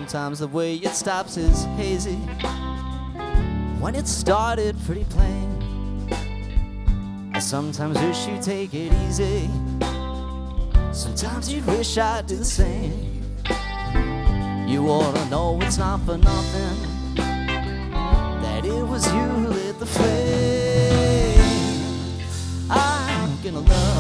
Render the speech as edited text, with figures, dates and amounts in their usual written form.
sometimes the way it stops is hazy. When it started pretty plain, I sometimes wish you'd take it easy. Sometimes you wish I'd do the same. You ought to know it's not for nothing that it was you who lit the flame. I'm gonna love